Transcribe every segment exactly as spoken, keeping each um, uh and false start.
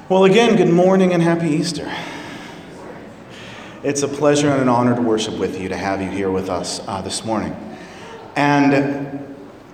Well, again, good morning and happy Easter. It's a pleasure and an honor to worship with you, to have you here with us uh, this morning. And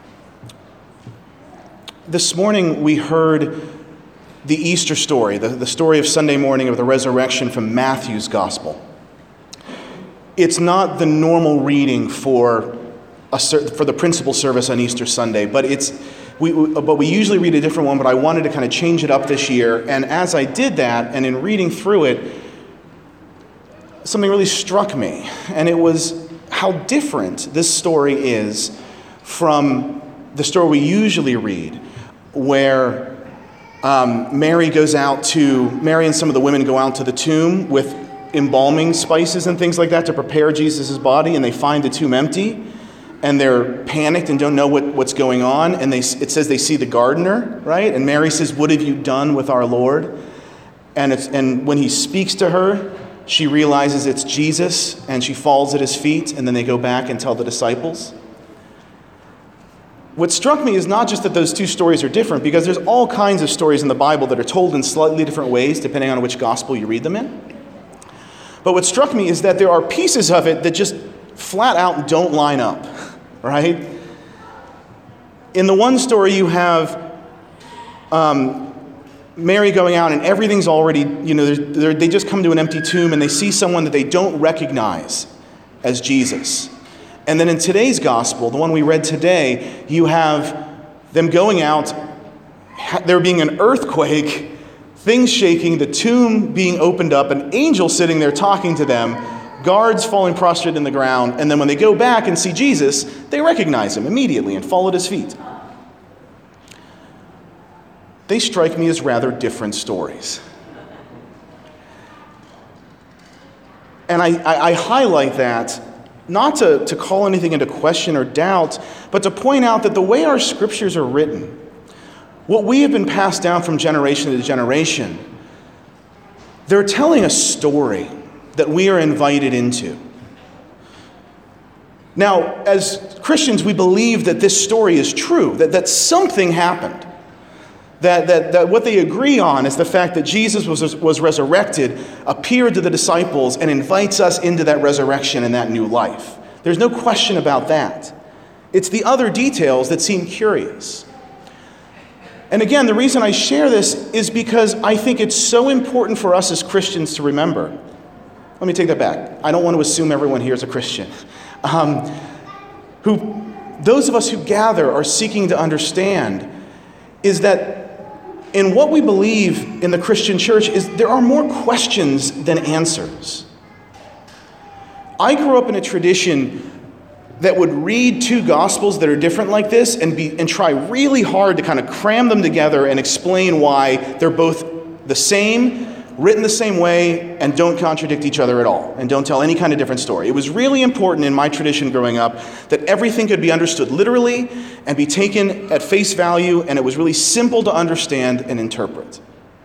this morning we heard the Easter story, the, the story of Sunday morning of the resurrection from Matthew's Gospel. It's not the normal reading for a, for the principal service on Easter Sunday, but it's we but we usually read a different one, but I wanted to kind of change it up this year. And as I did that, and in reading through it, something really struck me, and it was how different this story is from the story we usually read, where um, Mary goes out to, Mary and some of the women go out to the tomb with embalming spices and things like that to prepare Jesus' body, and they find the tomb empty, and they're panicked and don't know what, what's going on, and they it says they see the gardener, right? And Mary says, "What have you done with our Lord?" And it's and when he speaks to her, she realizes it's Jesus, and she falls at his feet, and then they go back and tell the disciples. What struck me is not just that those two stories are different, because there's all kinds of stories in the Bible that are told in slightly different ways, depending on which gospel you read them in. But what struck me is that there are pieces of it that just flat out don't line up, right? In the one story, you have um, Mary going out, and everything's already, you know, they're, they're, they just come to an empty tomb, and they see someone that they don't recognize as Jesus. And then in today's gospel, the one we read today, you have them going out, there being an earthquake, things shaking, the tomb being opened up, an angel sitting there talking to them, guards falling prostrate in the ground, and then when they go back and see Jesus, they recognize him immediately and fall at his feet. They strike me as rather different stories. And I, I, I highlight that not to, to call anything into question or doubt, but to point out that the way our scriptures are written, what we have been passed down from generation to generation, they're telling a story that we are invited into. Now, as Christians, we believe that this story is true, that, that something happened. That, that, that what they agree on is the fact that Jesus was, was resurrected, appeared to the disciples, and invites us into that resurrection and that new life. There's no question about that. It's the other details that seem curious. And again, the reason I share this is because I think it's so important for us as Christians to remember. Let me take that back. I don't want to assume everyone here is a Christian. Um, who, those of us who gather are seeking to understand is that in what we believe in the Christian church is there are more questions than answers. I grew up in a tradition that would read two gospels that are different like this and be and try really hard to kind of cram them together and explain why they're both the same, written the same way, and don't contradict each other at all, and don't tell any kind of different story. It was really important in my tradition growing up that everything could be understood literally and be taken at face value, and it was really simple to understand and interpret.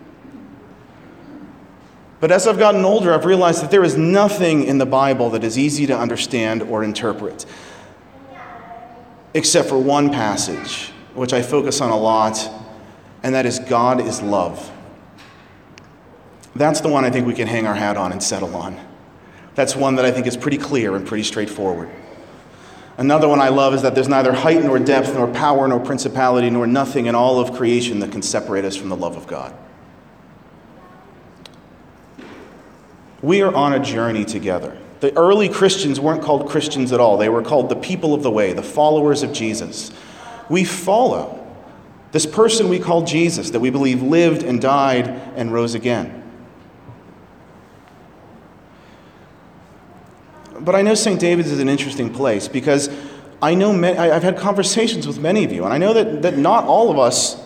But as I've gotten older, I've realized that there is nothing in the Bible that is easy to understand or interpret, except for one passage, which I focus on a lot, and that is God is love. That's the one I think we can hang our hat on and settle on. That's one that I think is pretty clear and pretty straightforward. Another one I love is that there's neither height nor depth nor power nor principality nor nothing in all of creation that can separate us from the love of God. We are on a journey together. The early Christians weren't called Christians at all. They were called the people of the way, the followers of Jesus. We follow this person we call Jesus, that we believe lived and died and rose again. But I know Saint David's is an interesting place because I know many, I've had conversations with many of you, and I know that, that not all of us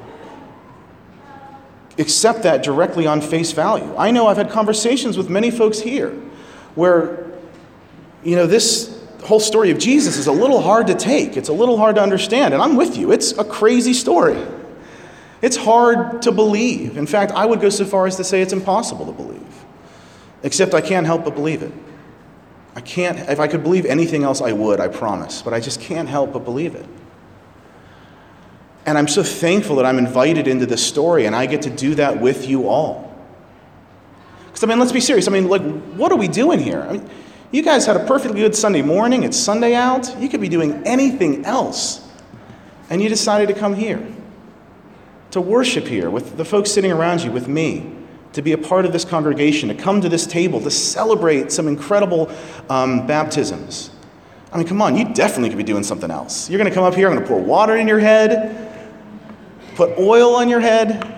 accept that directly on face value. I know I've had conversations with many folks here where, you know, this whole story of Jesus is a little hard to take. It's a little hard to understand, and I'm with you. It's a crazy story. It's hard to believe. In fact, I would go so far as to say it's impossible to believe, except I can't help but believe it. I can't, if I could believe anything else, I would, I promise. But I just can't help but believe it. And I'm so thankful that I'm invited into this story and I get to do that with you all. Because, I mean, let's be serious. I mean, like, what are we doing here? I mean, you guys had a perfectly good Sunday morning. It's Sunday out. You could be doing anything else. And you decided to come here, to worship here with the folks sitting around you, with me, to be a part of this congregation, to come to this table, to celebrate some incredible um, baptisms. I mean, come on, you definitely could be doing something else. You're going to come up here, I'm going to pour water in your head, put oil on your head.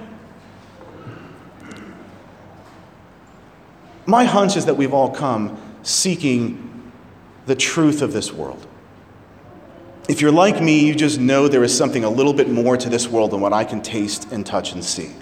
My hunch is that we've all come seeking the truth of this world. If you're like me, you just know there is something a little bit more to this world than what I can taste and touch and see.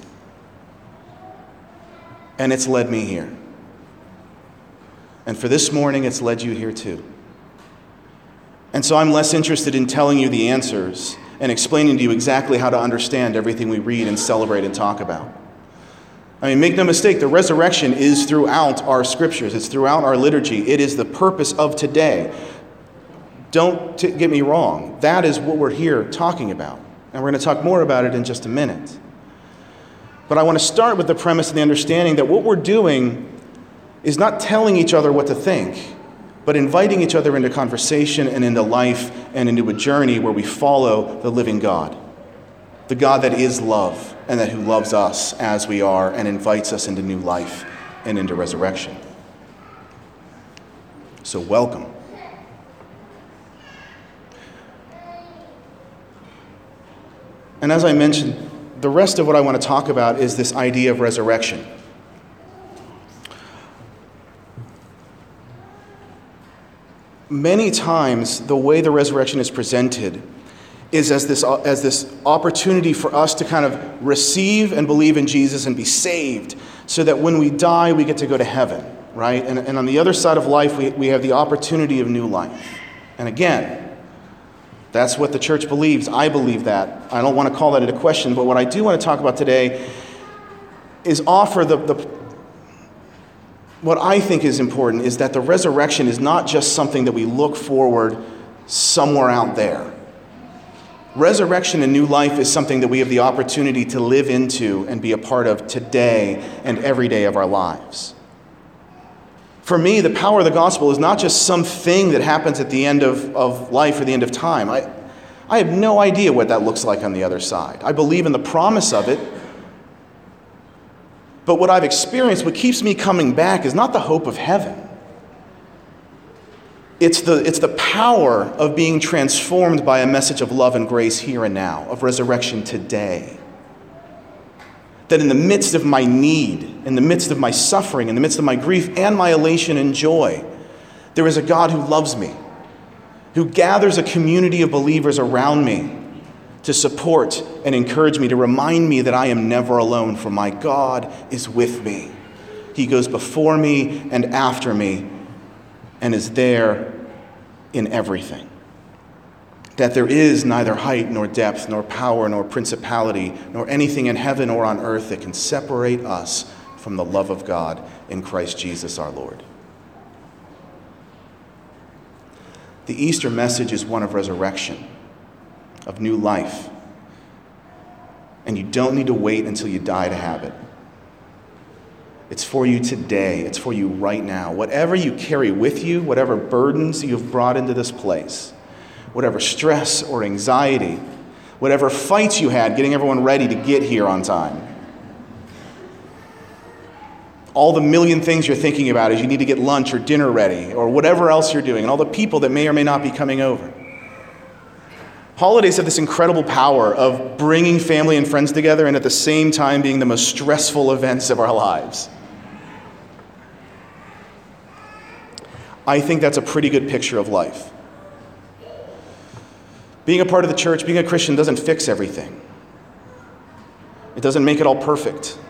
And it's led me here. And for this morning, it's led you here too. And so I'm less interested in telling you the answers and explaining to you exactly how to understand everything we read and celebrate and talk about. I mean, make no mistake, the resurrection is throughout our scriptures. It's throughout our liturgy. It is the purpose of today. Don't t- get me wrong. That is what we're here talking about. And we're going to talk more about it in just a minute. But I want to start with the premise and the understanding that what we're doing is not telling each other what to think, but inviting each other into conversation and into life and into a journey where we follow the living God. The God that is love and that who loves us as we are and invites us into new life and into resurrection. So welcome. And as I mentioned, the rest of what I want to talk about is this idea of resurrection. Many times, the way the resurrection is presented is as this, as this opportunity for us to kind of receive and believe in Jesus and be saved so that when we die, we get to go to heaven, right? And, and on the other side of life, we, we have the opportunity of new life. And again, that's what the church believes. I believe that. I don't want to call that into question, but what I do want to talk about today is offer the, the what I think is important is that the resurrection is not just something that we look forward somewhere out there. Resurrection and new life is something that we have the opportunity to live into and be a part of today and every day of our lives. For me, the power of the gospel is not just something that happens at the end of, of life or the end of time. I, I have no idea what that looks like on the other side. I believe in the promise of it. But what I've experienced, what keeps me coming back, is not the hope of heaven. It's the, it's the power of being transformed by a message of love and grace here and now, of resurrection today. That in the midst of my need, in the midst of my suffering, in the midst of my grief and my elation and joy, there is a God who loves me, who gathers a community of believers around me to support and encourage me, to remind me that I am never alone, for my God is with me. He goes before me and after me and is there in everything. That there is neither height nor depth nor power nor principality nor anything in heaven or on earth that can separate us from the love of God in Christ Jesus our Lord. The Easter message is one of resurrection, of new life. And you don't need to wait until you die to have it. It's for you today. It's for you right now. Whatever you carry with you, whatever burdens you've brought into this place, whatever stress or anxiety, whatever fights you had getting everyone ready to get here on time, all the million things you're thinking about as you need to get lunch or dinner ready, or whatever else you're doing, and all the people that may or may not be coming over. Holidays have this incredible power of bringing family and friends together and at the same time being the most stressful events of our lives. I think that's a pretty good picture of life. Being a part of the church, being a Christian, doesn't fix everything. It doesn't make it all perfect.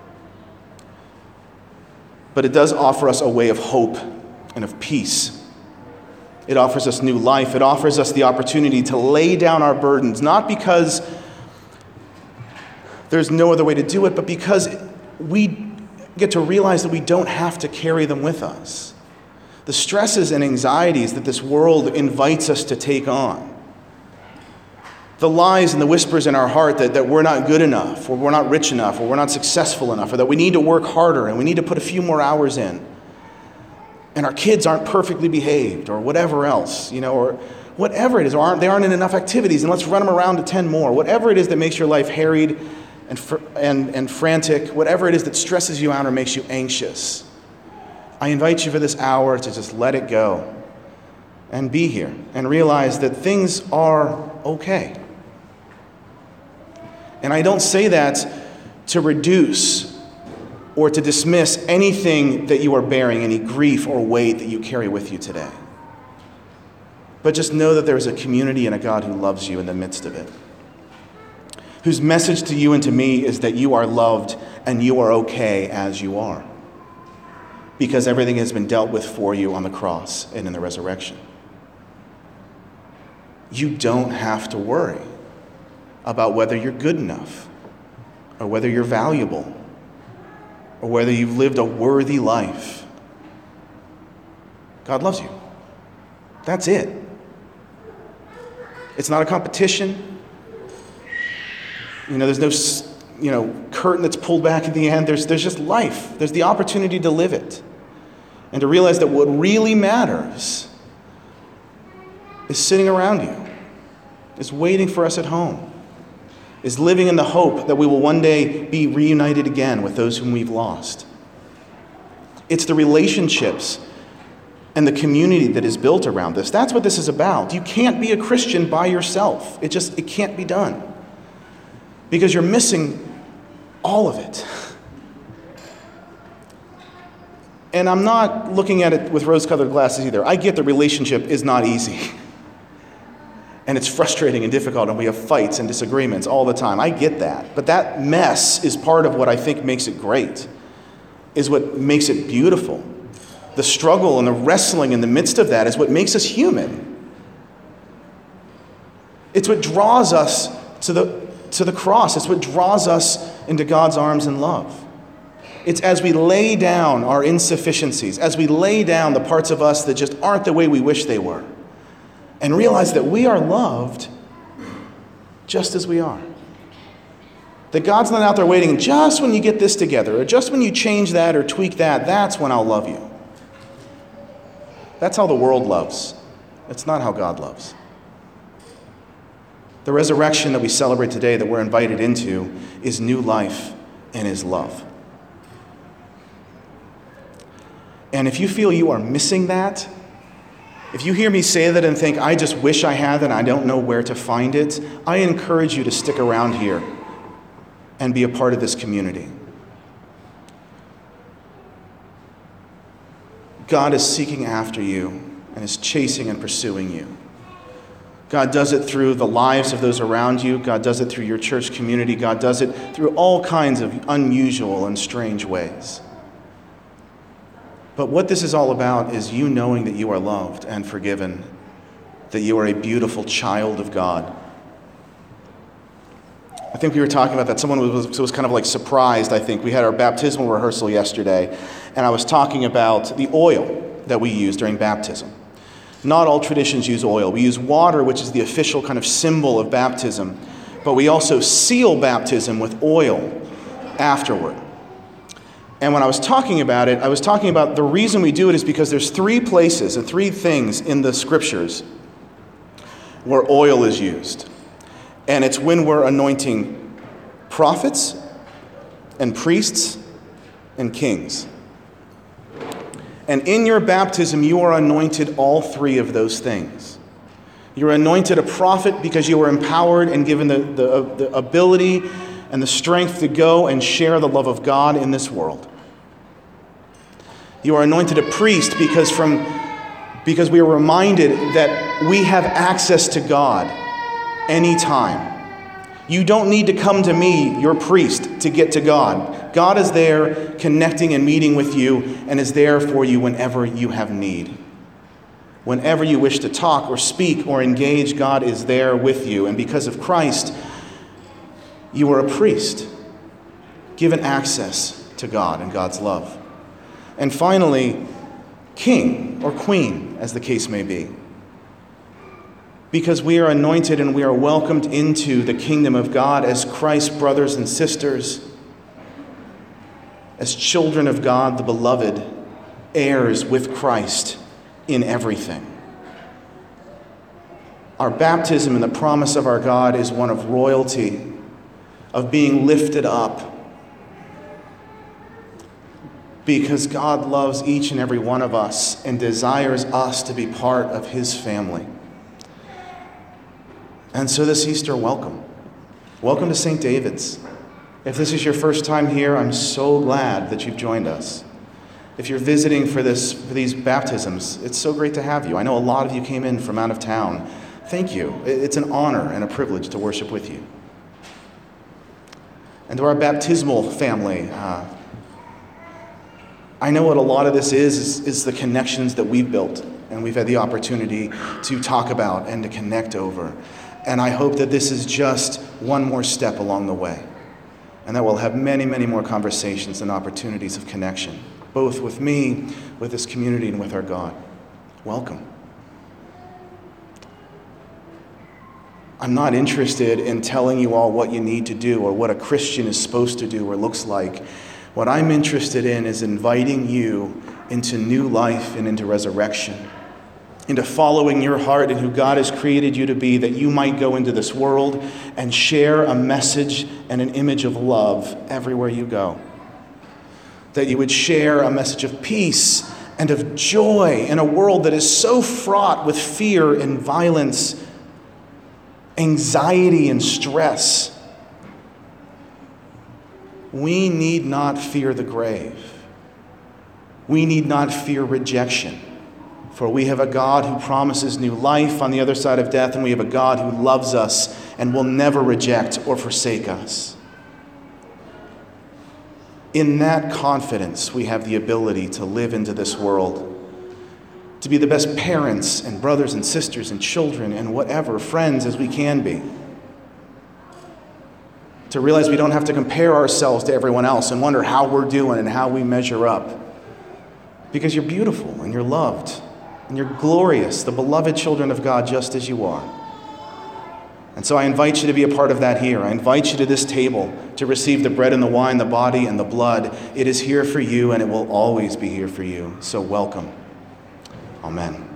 But it does offer us a way of hope and of peace. It offers us new life. It offers us the opportunity to lay down our burdens, not because there's no other way to do it, but because we get to realize that we don't have to carry them with us. The stresses and anxieties that this world invites us to take on, The lies and the whispers in our heart that, that we're not good enough, or we're not rich enough, or we're not successful enough, or that we need to work harder and we need to put a few more hours in. And our kids aren't perfectly behaved, or whatever else, you know, or whatever it is, or aren't, they aren't in enough activities, and let's run them around to ten more. Whatever it is that makes your life harried and, fr- and, and frantic, whatever it is that stresses you out or makes you anxious, I invite you for this hour to just let it go and be here and realize that things are okay. And I don't say that to reduce or to dismiss anything that you are bearing, any grief or weight that you carry with you today. But just know that there is a community and a God who loves you in the midst of it, whose message to you and to me is that you are loved and you are okay as you are, because everything has been dealt with for you on the cross and in the resurrection. You don't have to worry about whether you're good enough, or whether you're valuable, or whether you've lived a worthy life. God loves you. That's it. It's not a competition. You know, there's no, you know, curtain that's pulled back at the end. There's, there's just life. There's the opportunity to live it. And to realize that what really matters is sitting around you, is waiting for us at home, is living in the hope that we will one day be reunited again with those whom we've lost. It's the relationships and the community that is built around this. That's what this is about. You can't be a Christian by yourself. It just, it can't be done, because you're missing all of it. And I'm not looking at it with rose-colored glasses either. I get the relationship is not easy. And it's frustrating and difficult, and we have fights and disagreements all the time. I get that. But that mess is part of what I think makes it great, is what makes it beautiful. The struggle and the wrestling in the midst of that is what makes us human. It's what draws us to the, to the cross. It's what draws us into God's arms in love. It's as we lay down our insufficiencies, as we lay down the parts of us that just aren't the way we wish they were, and realize that we are loved just as we are. That God's not out there waiting, just when you get this together, or just when you change that or tweak that, that's when I'll love you. That's how the world loves. It's not how God loves. The resurrection that we celebrate today, that we're invited into, is new life in His love. And if you feel you are missing that, if you hear me say that and think, I just wish I had that and I don't know where to find it, I encourage you to stick around here and be a part of this community. God is seeking after you and is chasing and pursuing you. God does it through the lives of those around you. God does it through your church community. God does it through all kinds of unusual and strange ways. But what this is all about is you knowing that you are loved and forgiven, that you are a beautiful child of God. I think we were talking about that. Someone was, was kind of like surprised, I think. We had our baptismal rehearsal yesterday, and I was talking about the oil that we use during baptism. Not all traditions use oil. We use water, which is the official kind of symbol of baptism, but we also seal baptism with oil afterward. And when I was talking about it, I was talking about the reason we do it is because there's three places and three things in the scriptures where oil is used. And it's when we're anointing prophets and priests and kings. And in your baptism, you are anointed all three of those things. You're anointed a prophet because you were empowered and given the, the, the ability and the strength to go and share the love of God in this world. You are anointed a priest because from because we are reminded that we have access to God anytime. You don't need to come to me, your priest, to get to God. God is there connecting and meeting with you and is there for you whenever you have need. Whenever you wish to talk or speak or engage, God is there with you. And because of Christ, you are a priest, given access to God and God's love. And finally, king or queen, as the case may be. because we are anointed and we are welcomed into the kingdom of God as Christ's brothers and sisters, as children of God, the beloved, heirs with Christ in everything. Our baptism and the promise of our God is one of royalty, of being lifted up, because God loves each and every one of us and desires us to be part of his family. And so this Easter, welcome. Welcome to Saint David's. If this is your first time here, I'm so glad that you've joined us. If you're visiting for this for these baptisms, it's so great to have you. I know a lot of you came in from out of town. Thank you. It's an honor and a privilege to worship with you. And to our baptismal family, uh, I know what a lot of this is, is, is the connections that we've built and we've had the opportunity to talk about and to connect over. And I hope that this is just one more step along the way, and that we'll have many, many more conversations and opportunities of connection, both with me, with this community, and with our God. Welcome. I'm not interested in telling you all what you need to do or what a Christian is supposed to do or looks like. What I'm interested in is inviting you into new life and into resurrection, into following your heart and who God has created you to be, that you might go into this world and share a message and an image of love everywhere you go. That you would share a message of peace and of joy in a world that is so fraught with fear and violence, anxiety and stress. We need not fear the grave. We need not fear rejection. For we have a God who promises new life on the other side of death, and we have a God who loves us and will never reject or forsake us. In that confidence, we have the ability to live into this world, to be the best parents and brothers and sisters and children and whatever, friends as we can be. To realize we don't have to compare ourselves to everyone else and wonder how we're doing and how we measure up. Because you're beautiful and you're loved and you're glorious, the beloved children of God just as you are. And so I invite you to be a part of that here. I invite you to this table to receive the bread and the wine, the body and the blood. It is here for you and it will always be here for you. So welcome. Amen.